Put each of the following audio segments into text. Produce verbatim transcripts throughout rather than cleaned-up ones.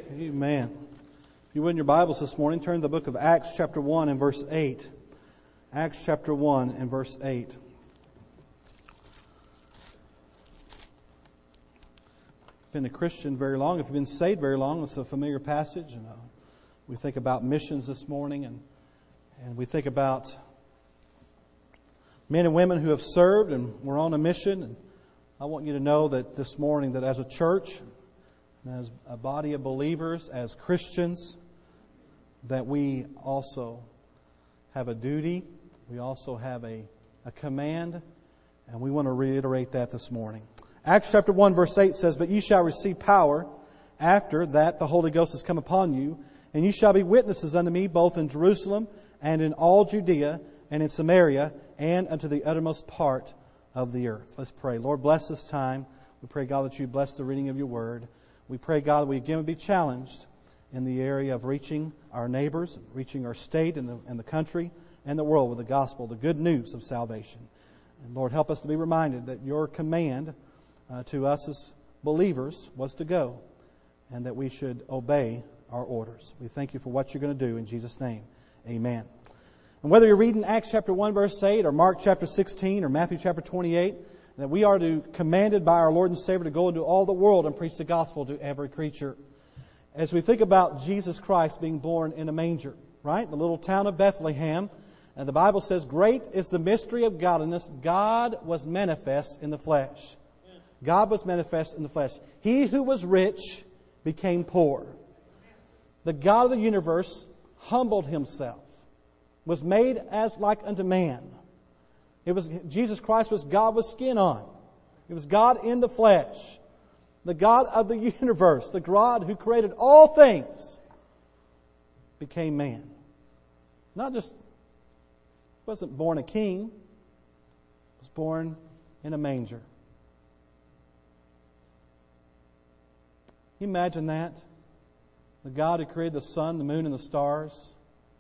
Amen. If you would in your Bibles this morning, turn to the book of Acts chapter one and verse eight. Acts chapter one and verse eight. Been a Christian very long. If you've been saved very long, it's a familiar passage. And uh, we think about missions this morning, and and we think about men and women who have served and were on a mission. And I want you to know that this morning, that as a church, as a body of believers, as Christians, that we also have a duty, we also have a, a command, and we want to reiterate that this morning. Acts chapter one verse eight says, "But ye shall receive power after that the Holy Ghost has come upon you, and ye shall be witnesses unto me both in Jerusalem and in all Judea and in Samaria and unto the uttermost part of the earth." Let's pray. Lord, bless this time. We pray, God, that you bless the reading of your word. We pray, God, that we again would be challenged in the area of reaching our neighbors, reaching our state and the, and the country and the world with the gospel, the good news of salvation. And Lord, help us to be reminded that your command uh, to us as believers was to go, and that we should obey our orders. We thank you for what you're going to do in Jesus' name. Amen. And whether you're reading Acts chapter one verse eight or Mark chapter sixteen or Matthew chapter twenty-eight, that we are to, commanded by our Lord and Savior to go into all the world and preach the gospel to every creature. As we think about Jesus Christ being born in a manger, right? The little town of Bethlehem. And the Bible says, "Great is the mystery of godliness. God was manifest in the flesh." God was manifest in the flesh. He who was rich became poor. The God of the universe humbled himself, was made as like unto man. It was Jesus Christ was God with skin on. It was God in the flesh. The God of the universe, the God who created all things, became man. Not just wasn't born a king, was born in a manger. Can you imagine that? The God who created the sun, the moon, and the stars,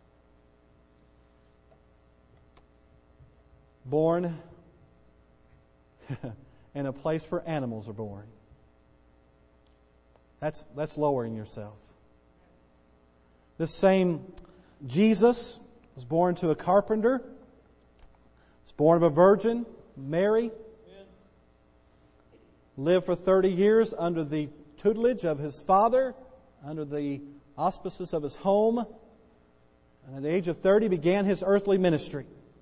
born in a place where animals are born. That's, that's lowering yourself. This same Jesus was born to a carpenter. Was born of a virgin, Mary. Lived for thirty years under the tutelage of his father, under the auspices of his home. And at the age of thirty began his earthly ministry.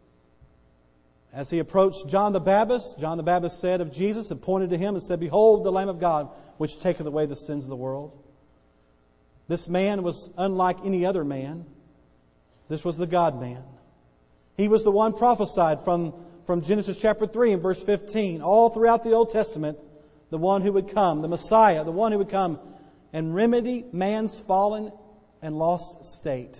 As he approached John the Baptist, John the Baptist said of Jesus, and pointed to him and said, "Behold the Lamb of God, which taketh away the sins of the world." This man was unlike any other man. This was the God-man. He was the one prophesied from, from Genesis chapter three and verse fifteen, all throughout the Old Testament, the one who would come, the Messiah, the one who would come and remedy man's fallen and lost state.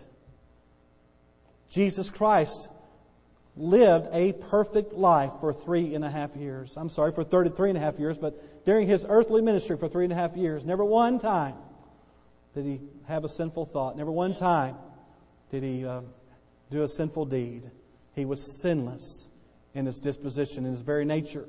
Jesus Christ lived a perfect life for three and a half years. I'm sorry, for thirty-three and a half years, but during his earthly ministry for three and a half years, never one time did he have a sinful thought. Never one time did he uh, do a sinful deed. He was sinless in his disposition, in his very nature.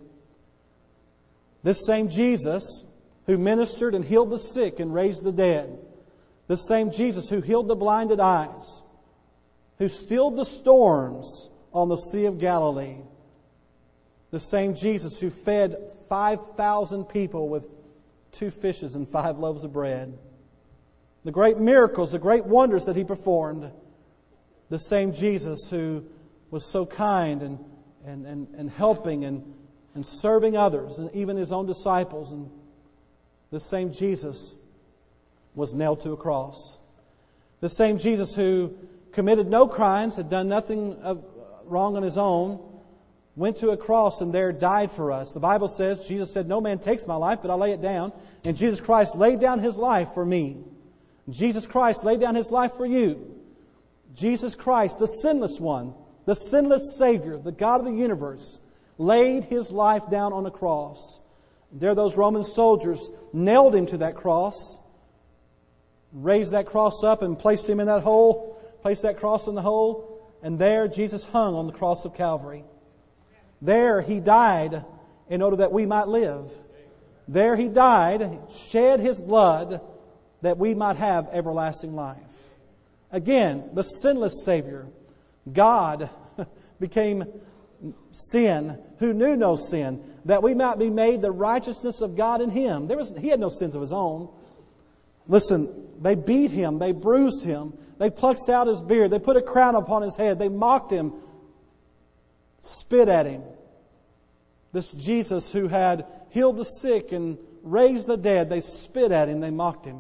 This same Jesus who ministered and healed the sick and raised the dead, this same Jesus who healed the blinded eyes, who stilled the storms on the Sea of Galilee, the same Jesus who fed five thousand people with two fishes and five loaves of bread, the great miracles, the great wonders that He performed, the same Jesus who was so kind and, and, and, and helping and, and serving others and even His own disciples, and the same Jesus was nailed to a cross. The same Jesus who committed no crimes, had done nothing of wrong on His own, went to a cross and there died for us. The Bible says, Jesus said, "No man takes my life, but I lay it down." And Jesus Christ laid down His life for me. Jesus Christ laid down His life for you. Jesus Christ, the sinless one, the sinless Savior, the God of the universe, laid His life down on a cross. There those Roman soldiers nailed Him to that cross, raised that cross up and placed Him in that hole, placed that cross in the hole. And there Jesus hung on the cross of Calvary. There He died in order that we might live. There He died, shed His blood that we might have everlasting life. Again, the sinless Savior, God, became sin who knew no sin, that we might be made the righteousness of God in Him. There was, He had no sins of His own. Listen, they beat Him, they bruised Him, they plucked out His beard, they put a crown upon His head, they mocked Him, spit at Him. This Jesus who had healed the sick and raised the dead, they spit at Him, they mocked Him.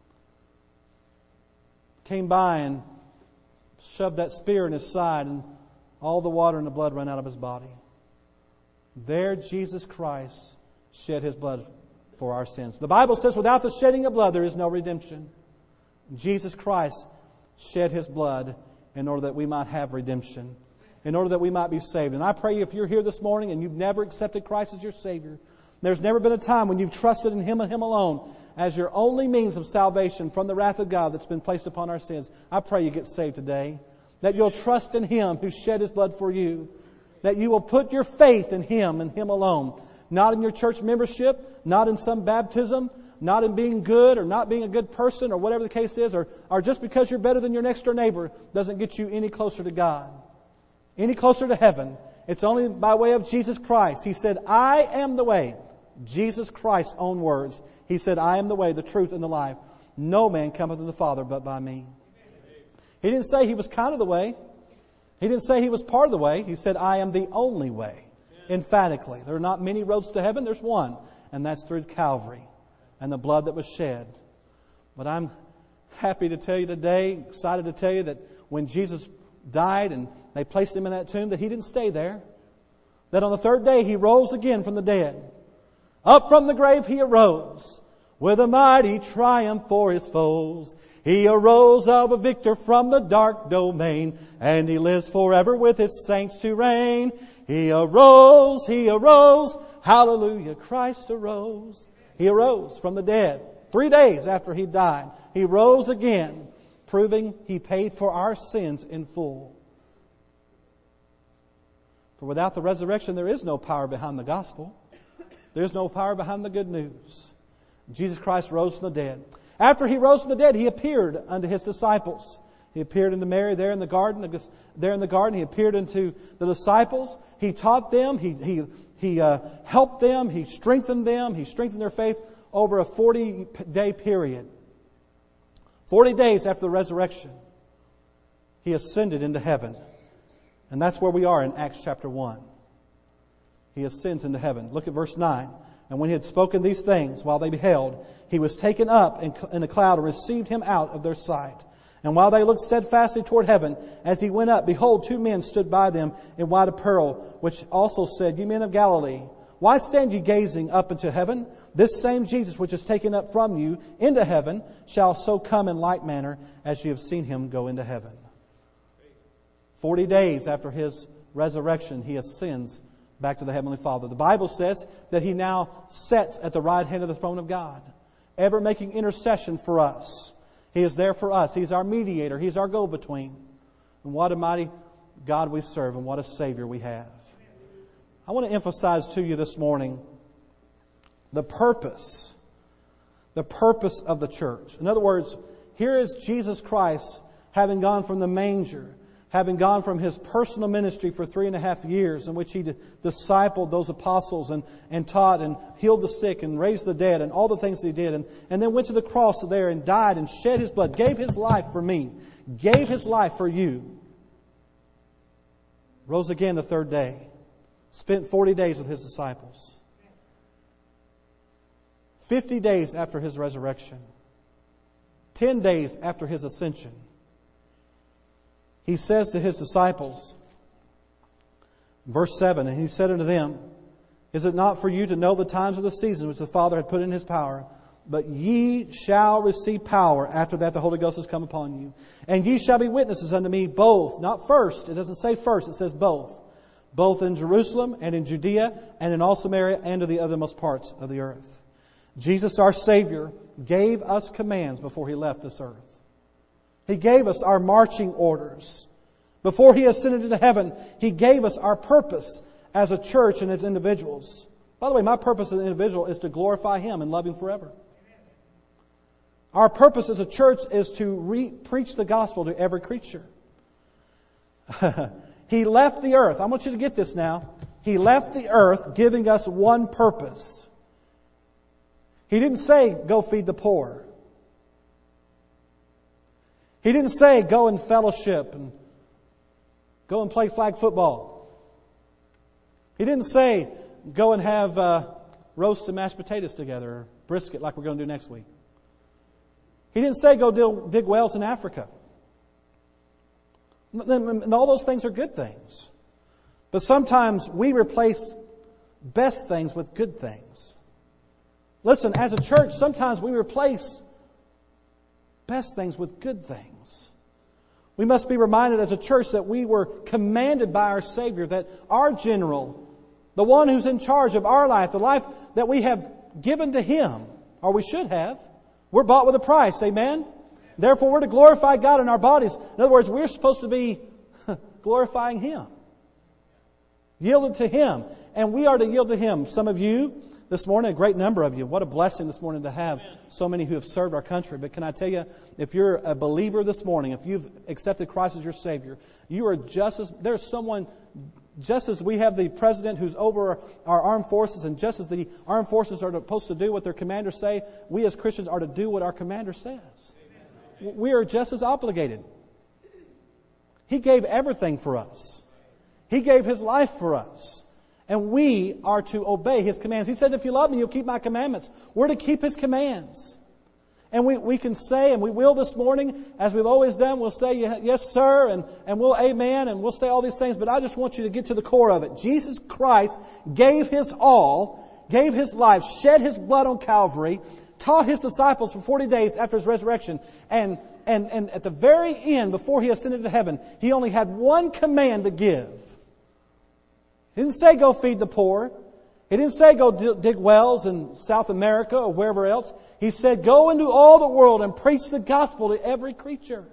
Came by and shoved that spear in His side, and all the water and the blood ran out of His body. There Jesus Christ shed His blood for our sins. The Bible says without the shedding of blood there is no redemption. Jesus Christ shed His blood in order that we might have redemption, in order that we might be saved. And I pray if you're here this morning and you've never accepted Christ as your Savior, there's never been a time when you've trusted in Him and Him alone as your only means of salvation from the wrath of God that's been placed upon our sins. I pray you get saved today. That you'll trust in Him who shed His blood for you. That you will put your faith in Him and Him alone. Not in your church membership, not in some baptism, not in being good or not being a good person or whatever the case is, or, or just because you're better than your next door neighbor doesn't get you any closer to God, any closer to heaven. It's only by way of Jesus Christ. He said, I am the way. Jesus Christ's own words. He said, I am the way, the truth, and the life. No man cometh to the Father but by me. He didn't say He was kind of the way. He didn't say He was part of the way. He said, I am the only way. Emphatically. There are not many roads to heaven. There's one. And that's through Calvary and the blood that was shed. But I'm happy to tell you today, excited to tell you that when Jesus died and they placed Him in that tomb, that He didn't stay there. That on the third day He rose again from the dead. Up from the grave He arose with a mighty triumph for His foes. He arose of a victor from the dark domain, and He lives forever with His saints to reign. He arose, He arose, hallelujah, Christ arose. He arose from the dead. Three days after He died, He rose again, proving He paid for our sins in full. For without the resurrection, there is no power behind the gospel. There's no power behind the good news. Jesus Christ rose from the dead. After He rose from the dead, He appeared unto His disciples. He appeared unto Mary there in the garden. There in the garden, He appeared unto the disciples. He taught them. He He He uh, helped them. He strengthened them. He strengthened their faith over a forty-day period. Forty days after the resurrection, He ascended into heaven, and that's where we are in Acts chapter one. He ascends into heaven. Look at verse nine. And when He had spoken these things, while they beheld, He was taken up in a cloud and received Him out of their sight. And while they looked steadfastly toward heaven, as He went up, behold, two men stood by them in white apparel, which also said, Ye men of Galilee, why stand ye gazing up into heaven? This same Jesus which is taken up from you into heaven shall so come in like manner as ye have seen Him go into heaven. Forty days after His resurrection, He ascends back to the Heavenly Father. The Bible says that He now sits at the right hand of the throne of God, ever making intercession for us. He is there for us. He's our mediator. He's our go-between. And what a mighty God we serve, and what a Savior we have. I want to emphasize to you this morning the purpose, the purpose of the church. In other words, here is Jesus Christ having gone from the manger, having gone from His personal ministry for three and a half years in which He discipled those apostles and, and taught and healed the sick and raised the dead and all the things that He did. And, and then went to the cross there and died and shed His blood, gave His life for me, gave His life for you. Rose again the third day. Spent forty days with His disciples. Fifty days after His resurrection. Ten days after His ascension. He says to His disciples, verse seven, and He said unto them, Is it not for you to know the times of the season which the Father had put in His power? But ye shall receive power after that the Holy Ghost has come upon you. And ye shall be witnesses unto me both, not first, it doesn't say first, it says both. Both in Jerusalem and in Judea and in all Samaria and to the othermost parts of the earth. Jesus, our Savior, gave us commands before He left this earth. He gave us our marching orders. Before He ascended into heaven, He gave us our purpose as a church and as individuals. By the way, my purpose as an individual is to glorify Him and love Him forever. Our purpose as a church is to re- preach the gospel to every creature. He left the earth. I want you to get this now. He left the earth giving us one purpose. He didn't say, go feed the poor. He didn't say, go and fellowship and go and play flag football. He didn't say, go and have uh, roast and mashed potatoes together or brisket like we're going to do next week. He didn't say, go dig, dig wells in Africa. And all those things are good things. But sometimes we replace best things with good things. Listen, as a church, sometimes we replace best things with good things. We must be reminded as a church that we were commanded by our Savior, that our general, the one who's in charge of our life, the life that we have given to Him, or we should have, we're bought with a price. Amen? Therefore, we're to glorify God in our bodies. In other words, we're supposed to be glorifying Him. Yielded to Him. And we are to yield to Him. Some of you this morning, a great number of you, what a blessing this morning to have so many who have served our country. But can I tell you, if you're a believer this morning, if you've accepted Christ as your Savior, you are just as, there's someone, just as we have the President who's over our armed forces, and just as the armed forces are supposed to do what their commanders say, we as Christians are to do what our commander says. We are just as obligated. He gave everything for us. He gave His life for us. And we are to obey His commands. He said, if you love me, you'll keep my commandments. We're to keep His commands. And we, we can say, and we will this morning, as we've always done, we'll say, yes, sir, and, and we'll amen, and we'll say all these things. But I just want you to get to the core of it. Jesus Christ gave His all, gave His life, shed His blood on Calvary, taught His disciples for forty days after His resurrection. And, and, and at the very end, before He ascended to heaven, He only had one command to give. He didn't say go feed the poor. He didn't say go dig wells in South America or wherever else. He said go into all the world and preach the gospel to every creature.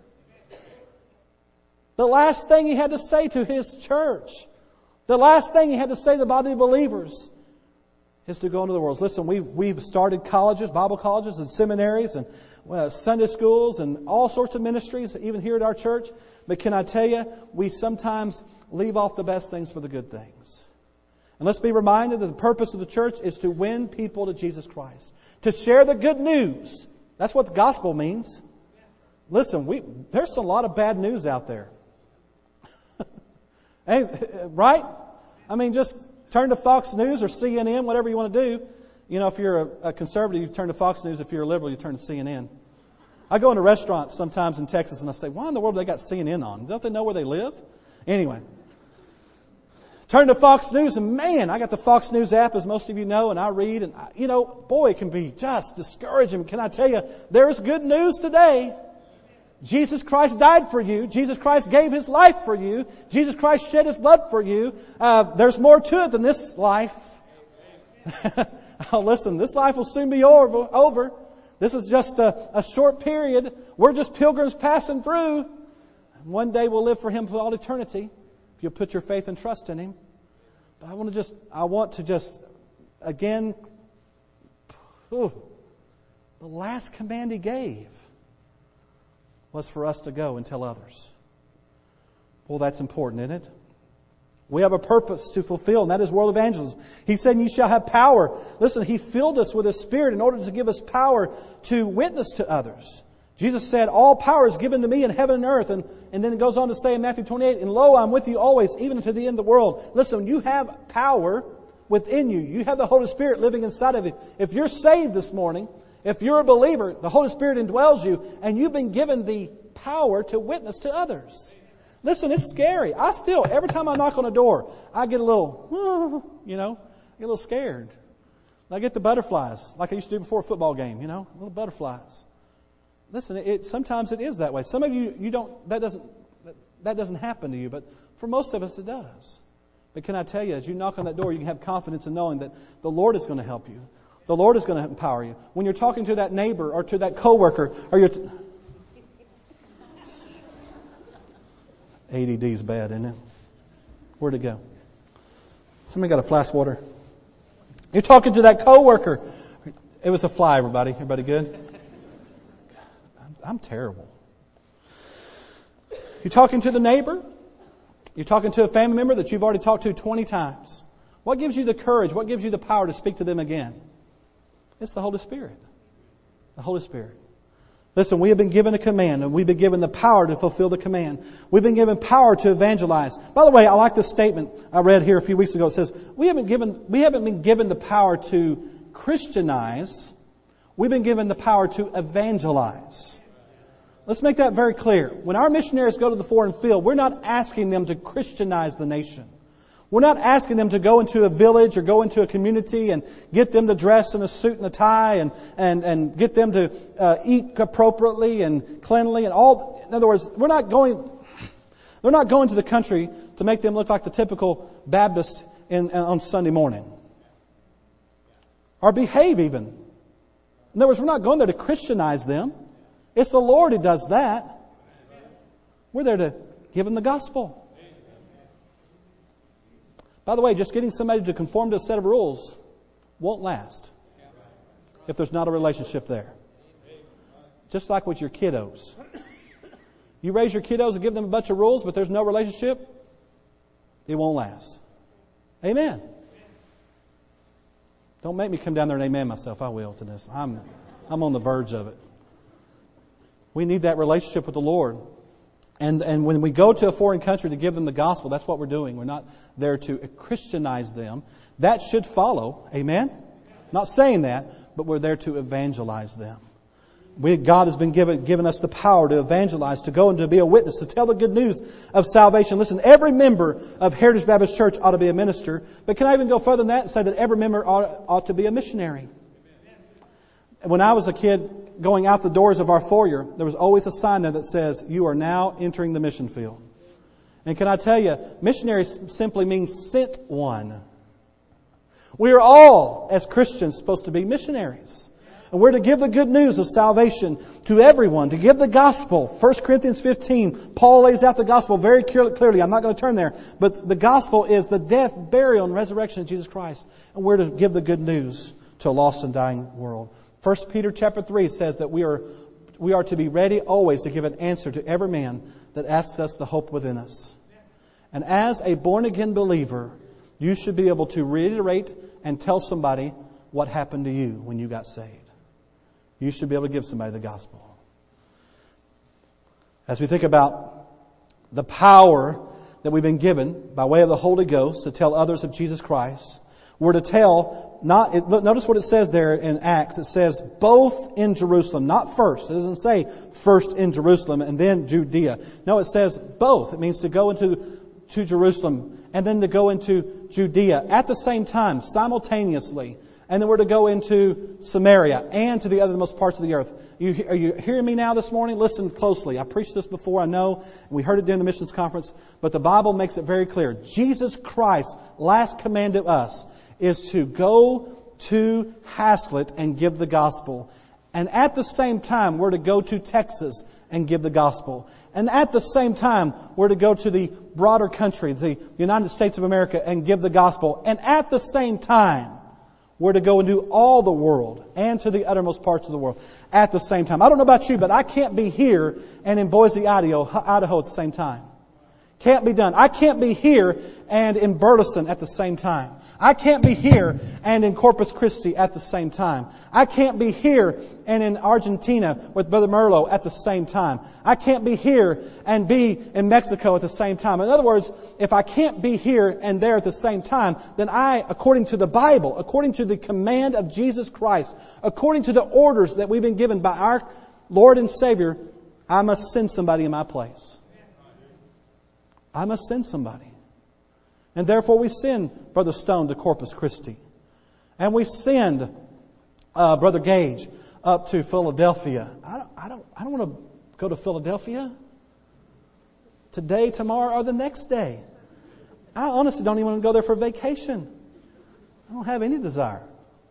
The last thing He had to say to His church, the last thing He had to say to the body of believers is to go into the world. Listen, we've, we've started colleges, Bible colleges and seminaries and well, Sunday schools and all sorts of ministries, even here at our church. But can I tell you, we sometimes leave off the best things for the good things. And let's be reminded that the purpose of the church is to win people to Jesus Christ. To share the good news. That's what the gospel means. Listen, we, there's a lot of bad news out there. Right? I mean, just turn to Fox News or C N N, whatever you want to do. You know, if you're a, a conservative, you turn to Fox News. If you're a liberal, you turn to C N N. I go into restaurants sometimes in Texas and I say, why in the world have they got C N N on? Don't they know where they live? Anyway. Turn to Fox News and man, I got the Fox News app, as most of you know, and I read and, I, you know, boy, it can be just discouraging. Can I tell you, there is good news today. Jesus Christ died for you. Jesus Christ gave His life for you. Jesus Christ shed His blood for you. Uh, there's more to it than this life. Oh, listen, this life will soon be over. over. This is just a, a short period. We're just pilgrims passing through. One day we'll live for Him for all eternity. If you'll put your faith and trust in Him. But I want to just, I want to just, again, whew, the last command He gave was for us to go and tell others. Well, that's important, isn't it? We have a purpose to fulfill, and that is world evangelism. He said, you shall have power. Listen, He filled us with His Spirit in order to give us power to witness to others. Jesus said, all power is given to me in heaven and earth. And, and then it goes on to say in Matthew twenty-eight, and lo, I'm with you always, even to the end of the world. Listen, you have power within you. You have the Holy Spirit living inside of you. If you're saved this morning, if you're a believer, the Holy Spirit indwells you, and you've been given the power to witness to others. Listen, it's scary. I still, every time I knock on a door, I get a little, you know, I get a little scared. I get the butterflies, like I used to do before a football game, you know, little butterflies. Listen, it, sometimes it is that way. Some of you, you don't, that doesn't, that doesn't happen to you, but for most of us it does. But can I tell you, as you knock on that door, you can have confidence in knowing that the Lord is going to help you. The Lord is going to empower you. When you're talking to that neighbor or to that coworker, or you're t- A D D is bad, isn't it? Where'd it go? Somebody got a flask of water. You're talking to that coworker. It was a fly, everybody. Everybody good? I'm terrible. You're talking to the neighbor. You're talking to a family member that you've already talked to twenty times. What gives you the courage? What gives you the power to speak to them again? It's the Holy Spirit. The Holy Spirit. Listen, we have been given a command, and we've been given the power to fulfill the command. We've been given power to evangelize. By the way, I like this statement I read here a few weeks ago. It says, we haven't given, we haven't been given the power to Christianize. We've been given the power to evangelize. Let's make that very clear. When our missionaries go to the foreign field, we're not asking them to Christianize the nation. We're not asking them to go into a village or go into a community and get them to dress in a suit and a tie and, and, and get them to uh, eat appropriately and cleanly and all. In other words, we're not going, they're not going to the country to make them look like the typical Baptist in, on Sunday morning. Or behave even. In other words, we're not going there to Christianize them. It's the Lord who does that. We're there to give them the gospel. By the way, just getting somebody to conform to a set of rules won't last if there's not a relationship there. Just like with your kiddos. You raise your kiddos and give them a bunch of rules, but there's no relationship, it won't last. Amen. Don't make me come down there and amen myself. I will to this. I'm, I'm on the verge of it. We need that relationship with the Lord. And and when we go to a foreign country to give them the gospel, that's what we're doing. We're not there to Christianize them. That should follow. Amen? Not saying that, but we're there to evangelize them. We, God has been given, given us the power to evangelize, to go and to be a witness, to tell the good news of salvation. Listen, every member of Heritage Baptist Church ought to be a minister. But can I even go further than that and say that every member ought, ought to be a missionary? When I was a kid, going out the doors of our foyer, there was always a sign there that says, you are now entering the mission field. And can I tell you, missionary simply means sent one. We are all, as Christians, supposed to be missionaries. And we're to give the good news of salvation to everyone, to give the gospel. First Corinthians fifteen, Paul lays out the gospel very clearly. I'm not going to turn there. But the gospel is the death, burial, and resurrection of Jesus Christ. And we're to give the good news to a lost and dying world. First Peter chapter three says that we are we are to be ready always to give an answer to every man that asks us the hope within us. And as a born-again believer, you should be able to reiterate and tell somebody what happened to you when you got saved. You should be able to give somebody the gospel. As we think about the power that we've been given by way of the Holy Ghost to tell others of Jesus Christ, we're to tell, not, it, notice what it says there in Acts. It says both in Jerusalem, not first. It doesn't say first in Jerusalem and then Judea. No, it says both. It means to go into to Jerusalem and then to go into Judea at the same time, simultaneously. And then we're to go into Samaria and to the othermost parts of the earth. You, are you hearing me now this morning? Listen closely. I preached this before, I know. We heard it during the missions conference. But the Bible makes it very clear. Jesus Christ's last command to us is to go to Haslett and give the gospel. And at the same time, we're to go to Texas and give the gospel. And at the same time, we're to go to the broader country, the United States of America, and give the gospel. And at the same time, we're to go and do all the world and to the uttermost parts of the world at the same time. I don't know about you, but I can't be here and in Boise, Idaho, Idaho at the same time. Can't be done. I can't be here and in Burleson at the same time. I can't be here and in Corpus Christi at the same time. I can't be here and in Argentina with Brother Merlo at the same time. I can't be here and be in Mexico at the same time. In other words, if I can't be here and there at the same time, then I, according to the Bible, according to the command of Jesus Christ, according to the orders that we've been given by our Lord and Savior, I must send somebody in my place. I must send somebody. And therefore we send Brother Stone to Corpus Christi. And we send uh, Brother Gage up to Philadelphia. I don't, I don't, I don't want to go to Philadelphia today, tomorrow, or the next day. I honestly don't even want to go there for vacation. I don't have any desire.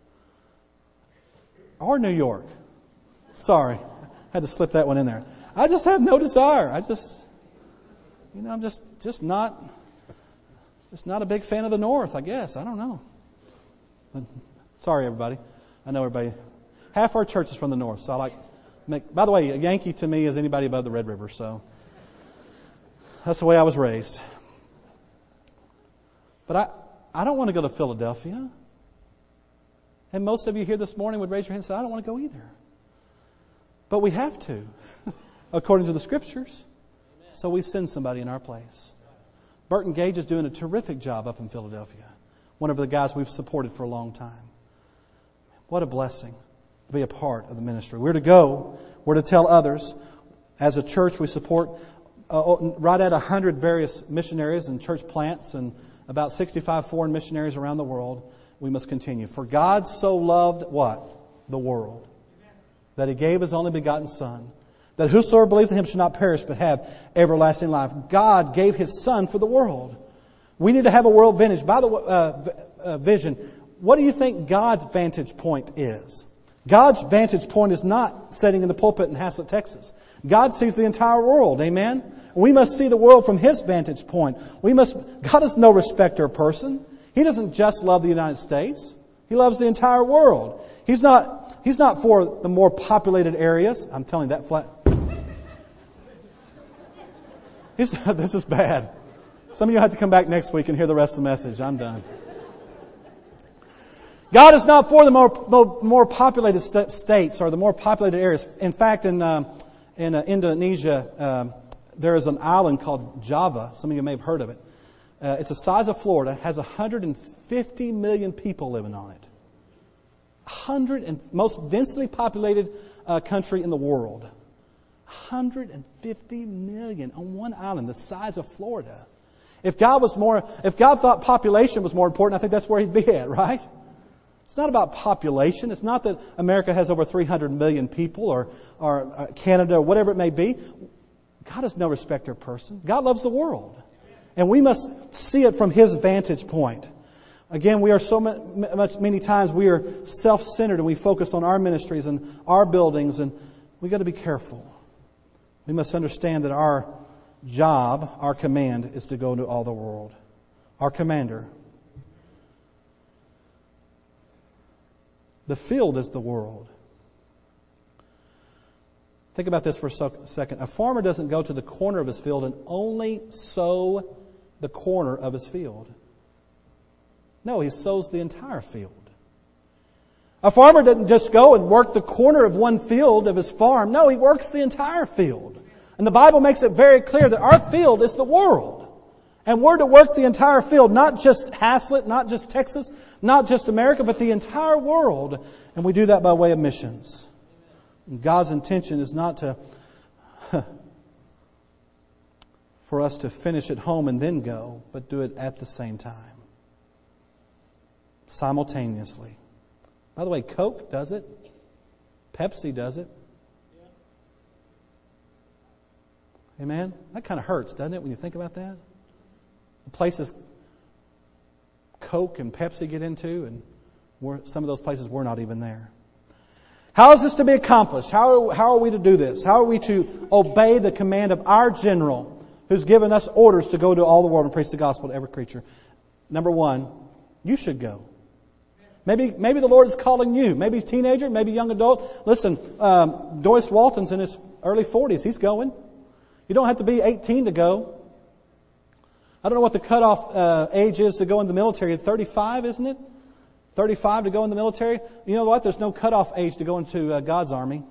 Or New York. Sorry, I had to slip that one in there. I just have no desire. I just, you know, I'm just, just not... Just not a big fan of the North, I guess. I don't know. Sorry, everybody. I know everybody. Half our church is from the North, so I like Make, by the way, a Yankee to me is anybody above the Red River, so that's the way I was raised. But I, I don't want to go to Philadelphia. And most of you here this morning would raise your hand and say, I don't want to go either. But we have to, according to the Scriptures. So we send somebody in our place. Burton Gage is doing a terrific job up in Philadelphia. One of the guys we've supported for a long time. What a blessing to be a part of the ministry. We're to go. We're to tell others. As a church, we support uh, right at one hundred various missionaries and church plants and about sixty-five foreign missionaries around the world. We must continue. For God so loved what? The world. That He gave His only begotten Son. That whosoever believeth in Him should not perish but have everlasting life. God gave His Son for the world. We need to have a world vintage. By the uh, uh, vision, what do you think God's vantage point is? God's vantage point is not sitting in the pulpit in Haslett, Texas. God sees the entire world. Amen? We must see the world from His vantage point. We must. God is no respecter of person. He doesn't just love the United States. He loves the entire world. He's not, He's not for the more populated areas. I'm telling you that flat. He's, this is bad. Some of you have to come back next week and hear the rest of the message. I'm done. God is not for the more more, more populated st- states or the more populated areas. In fact, in um, in uh, Indonesia, um, there is an island called Java. Some of you may have heard of it. Uh, it's the size of Florida, has one hundred fifty million people living on it. one hundred and most densely populated uh, country in the world. one hundred fifty million on one island, the size of Florida. If God was more, if God thought population was more important, I think that's where He'd be at, right? It's not about population. It's not that America has over three hundred million people or, or uh, Canada or whatever it may be. God is no respecter of person. God loves the world. And we must see it from His vantage point. Again, we are so much, many times we are self-centered and we focus on our ministries and our buildings, and we've got to be careful. We must understand that our job, our command, is to go into all the world. Our commander. The field is the world. Think about this for a second. A farmer doesn't go to the corner of his field and only sow the corner of his field. No, he sows the entire field. A farmer doesn't just go and work the corner of one field of his farm. No, he works the entire field. And the Bible makes it very clear that our field is the world. And we're to work the entire field, not just Haslett, not just Texas, not just America, but the entire world. And we do that by way of missions. And God's intention is not to for us to finish at home and then go, but do it at the same time. Simultaneously. By the way, Coke does it. Pepsi does it. Amen? That kind of hurts, doesn't it, when you think about that? The places Coke and Pepsi get into, and we're, some of those places we're not even there. How is this to be accomplished? How are, how are we to do this? How are we to obey the command of our general who's given us orders to go to all the world and preach the gospel to every creature? Number one, you should go. Maybe maybe the Lord is calling you. Maybe teenager, maybe young adult. Listen, um, Doyce Walton's in his early forties. He's going. You don't have to be eighteen to go. I don't know what the cutoff uh, age is to go in the military. thirty-five, isn't it? thirty-five to go in the military. You know what? There's no cutoff age to go into uh, God's army.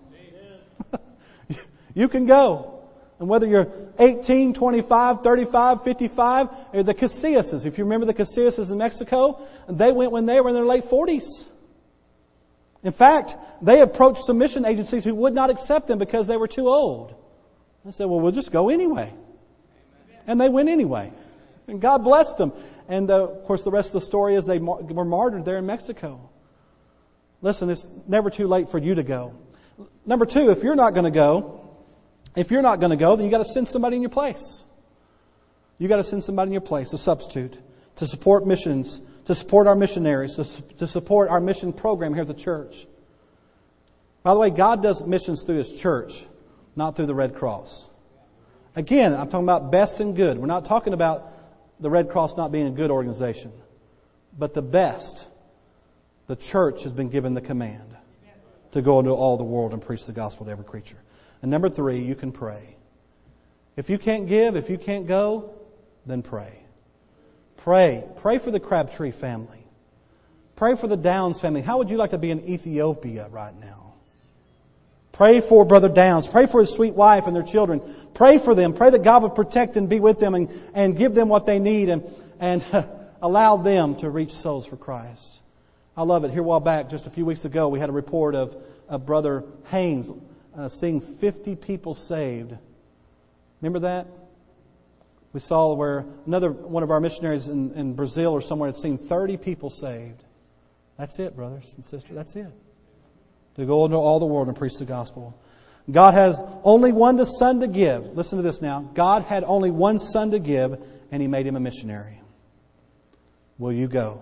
You can go. And whether you're eighteen, twenty-five, thirty-five, fifty-five, or the Casillas. If you remember the Casillas in Mexico, they went when they were in their late forties. In fact, they approached some mission agencies who would not accept them because they were too old. They said, well, we'll just go anyway. And they went anyway. And God blessed them. And uh, of course, the rest of the story is they mar- were martyred there in Mexico. Listen, it's never too late for you to go. Number two, if you're not going to go, if you're not going to go, then you got to send somebody in your place. You got to send somebody in your place, a substitute, to support missions, to support our missionaries, to, to support our mission program here at the church. By the way, God does missions through His church, not through the Red Cross. Again, I'm talking about best and good. We're not talking about the Red Cross not being a good organization. But the best, the church has been given the command. to go into all the world and preach the gospel to every creature. And number three, you can pray. If you can't give, if you can't go, then pray. Pray. Pray for the Crabtree family. Pray for the Downs family. How would you like to be in Ethiopia right now? Pray for Brother Downs. Pray for his sweet wife and their children. Pray for them. Pray that God would protect and be with them and, and give them what they need and, and allow them to reach souls for Christ. I love it. Here a while back, just a few weeks ago, we had a report of, of Brother Haynes uh, seeing fifty people saved. Remember that? We saw where another one of our missionaries in, in Brazil or somewhere had seen thirty people saved. That's it, brothers and sisters. That's it. To go into all the world and preach the gospel. God has only one son to give. Listen to this now. God had only one son to give, and He made him a missionary. Will you go?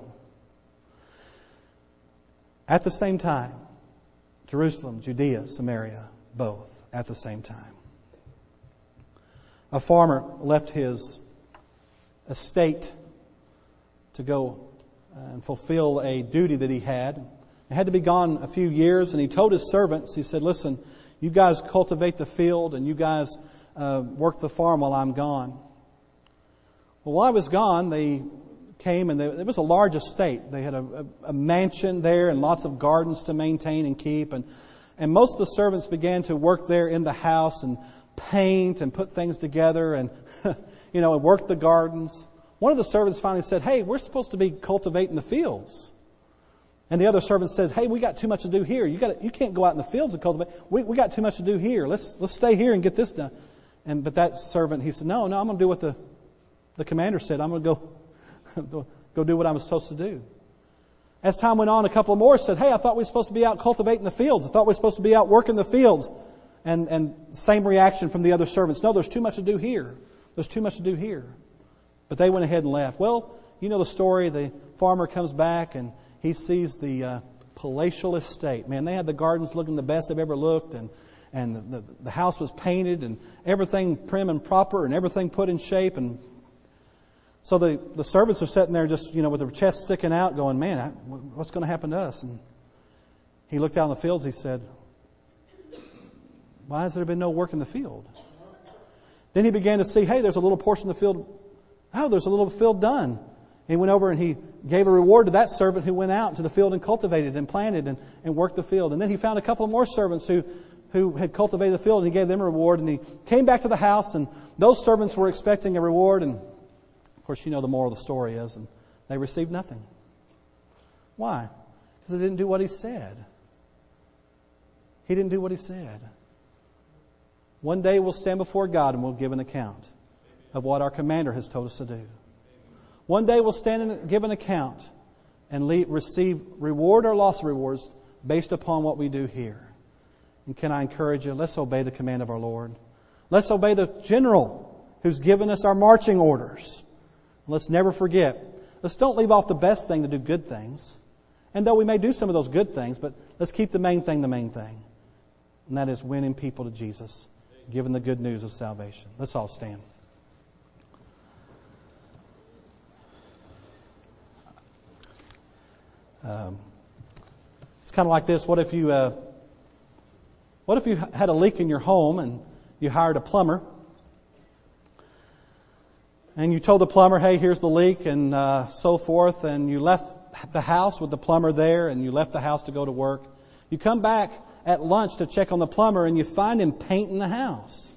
At the same time, Jerusalem, Judea, Samaria, both at the same time. A farmer left his estate to go and fulfill a duty that he had. He had to be gone a few years, and he told his servants, he said, listen, you guys cultivate the field and you guys uh, work the farm while I'm gone. Well, while I was gone, they came and they, it was a large estate. They had a, a, a mansion there and lots of gardens to maintain and keep. And, and most of the servants began to work there in the house and paint and put things together and, you know, and work the gardens. One of the servants finally said, hey, we're supposed to be cultivating the fields. And the other servant says, hey, we got too much to do here. You got you can't go out in the fields and cultivate. We we got too much to do here. Let's let's stay here and get this done. And but that servant, he said, no, no, I'm going to do what the, the commander said. I'm going to go go do what I was supposed to do. As time went on, a couple more said, hey, I thought we were supposed to be out cultivating the fields. I thought we were supposed to be out working the fields. And and same reaction from the other servants. No, there's too much to do here. There's too much to do here. But they went ahead and left. Well, you know the story. The farmer comes back and he sees the uh, palatial estate. Man, they had the gardens looking the best they've ever looked, and and the, the, the house was painted, and everything prim and proper, and everything put in shape. And so the, the servants are sitting there just, you know, with their chest sticking out, going, man, I, what's going to happen to us? And he looked out in the fields. He said, why has there been no work in the field? Then he began to see, hey, there's a little portion of the field. Oh, there's a little field done. He went over and he gave a reward to that servant who went out into the field and cultivated and planted and, and worked the field. And then he found a couple more servants who, who had cultivated the field, and he gave them a reward. And he came back to the house, and those servants were expecting a reward. And of course, you know the moral of the story is, and they received nothing. Why? Because they didn't do what he said. He didn't do what he said. One day we'll stand before God and we'll give an account of what our commander has told us to do. One day we'll stand and give an account and leave, receive reward or loss of rewards based upon what we do here. And can I encourage you, let's obey the command of our Lord. Let's obey the general who's given us our marching orders. Let's never forget. Let's don't leave off the best thing to do good things. And though we may do some of those good things, but let's keep the main thing the main thing. And that is winning people to Jesus, giving the good news of salvation. Let's all stand. Um, it's kind of like this. What if you, uh, what if you had a leak in your home and you hired a plumber, and you told the plumber, "Hey, here's the leak," and uh, so forth, and you left the house with the plumber there, and you left the house to go to work. You come back at lunch to check on the plumber, and you find him painting the house.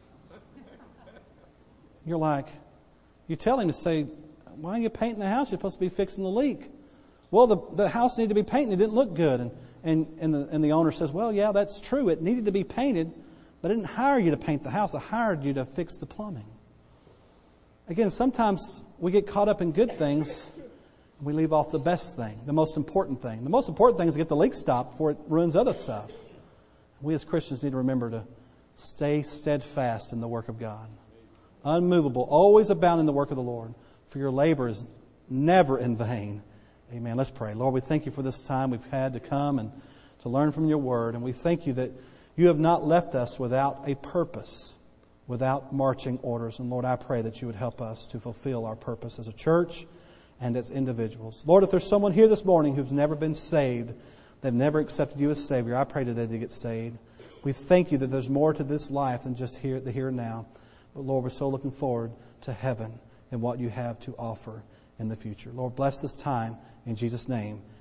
You're like, you tell him to say, "Why are you painting the house? You're supposed to be fixing the leak." Well, the, the house needed to be painted. It didn't look good. And, and, and, the, and the owner says, well, yeah, that's true. It needed to be painted, but I didn't hire you to paint the house. I hired you to fix the plumbing. Again, sometimes we get caught up in good things and we leave off the best thing, the most important thing. The most important thing is to get the leak stopped before it ruins other stuff. We as Christians need to remember to stay steadfast in the work of God. Unmovable, always abound in the work of the Lord, for your labor is never in vain. Amen. Let's pray. Lord, we thank you for this time we've had to come and to learn from your word. And we thank you that you have not left us without a purpose, without marching orders. And Lord, I pray that you would help us to fulfill our purpose as a church and as individuals. Lord, if there's someone here this morning who's never been saved, that never accepted you as Savior, I pray today they get saved. We thank you that there's more to this life than just here, the here and now. But Lord, we're so looking forward to heaven and what you have to offer in the future. Lord, bless this time in Jesus' name.